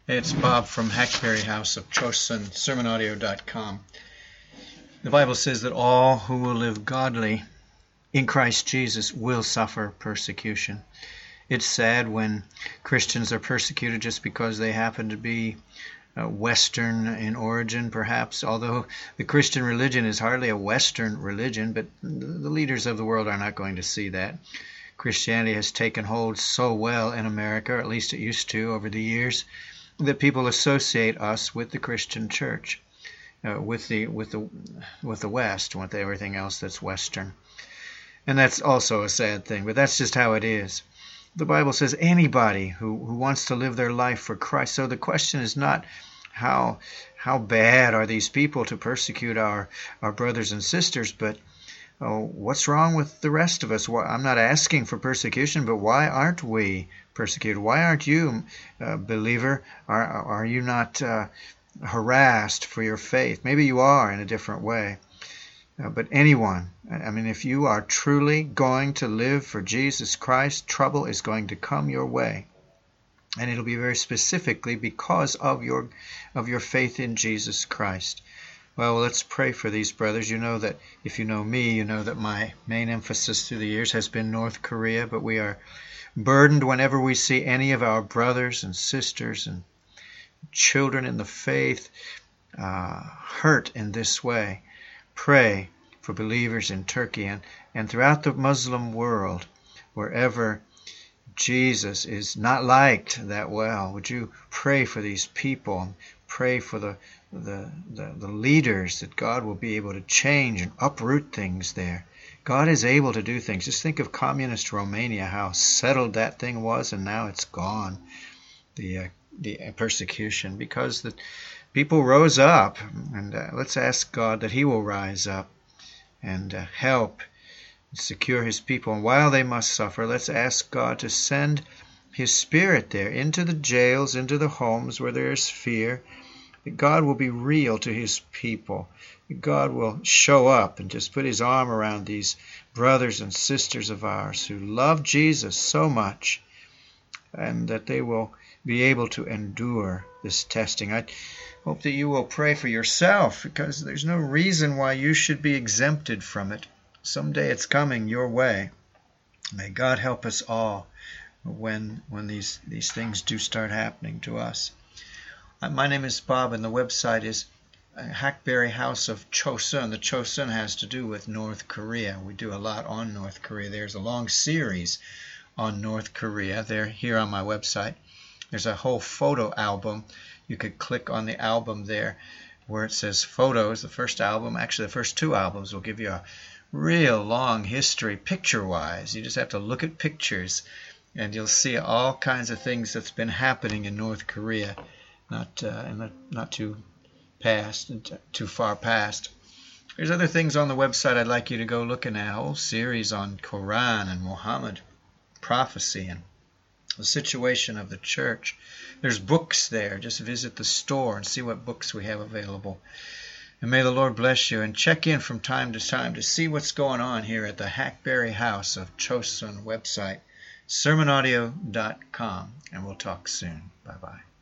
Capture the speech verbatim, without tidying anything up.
It's Bob from Hackberry House of Chosun, sermon audio dot com. The Bible says that all who will live godly in Christ Jesus will suffer persecution. It's sad when Christians are persecuted just because they happen to be uh, Western in origin, perhaps, although the Christian religion is hardly a Western religion, but the leaders of the world are not going to see that. Christianity has taken hold so well in America, or at least it used to over the years, that people associate us with the Christian church, uh, with the with the with the West, with everything else that's Western, and that's also a sad thing. But that's just how it is. The Bible says anybody who who wants to live their life for Christ. So the question is not how how bad are these people to persecute our our brothers and sisters, but oh, what's wrong with the rest of us? I'm not asking for persecution, but why aren't we persecuted? Why aren't you, uh, believer? Are, are you not uh, harassed for your faith? Maybe you are in a different way. Uh, but anyone, I mean, if you are truly going to live for Jesus Christ, trouble is going to come your way. And it'll be very specifically because of your of your faith in Jesus Christ. Well, let's pray for these brothers. You know that if you know me, you know that my main emphasis through the years has been North Korea, but we are burdened whenever we see any of our brothers and sisters and children in the faith uh, hurt in this way. Pray for believers in Turkey and, and throughout the Muslim world, wherever Jesus is not liked that well. Would you pray for these people? Pray for the The, the the leaders, that God will be able to change and uproot things there. God is able to do things. Just think of communist Romania, how settled that thing was, and now it's gone. The uh, the persecution, because the people rose up, and uh, let's ask God that He will rise up and uh, help secure His people. And while they must suffer, let's ask God to send His Spirit there into the jails, into the homes where there is fear. That God will be real to His people. That God will show up and just put His arm around these brothers and sisters of ours who love Jesus so much, and that they will be able to endure this testing. I hope that you will pray for yourself, because there's no reason why you should be exempted from it. Someday it's coming your way. May God help us all when when these, these things do start happening to us. My name is Bob, and the website is Hackberry House of Chosun. The Chosun has to do with North Korea. We do a lot on North Korea. There's a long series on North Korea. They're here on my website. There's a whole photo album. You could click on the album there where it says photos. The first album, actually the first two albums, will give you a real long history picture-wise. You just have to look at pictures, and you'll see all kinds of things that's been happening in North Korea. Not uh, in the not too past, too far past. There's other things on the website I'd like you to go looking at. A whole series on Quran and Muhammad, prophecy, and the situation of the church. There's books there. Just visit the store and see what books we have available. And may the Lord bless you. And check in from time to time to see what's going on here at the Hackberry House of Chosun website, sermon audio dot com. And we'll talk soon. Bye-bye.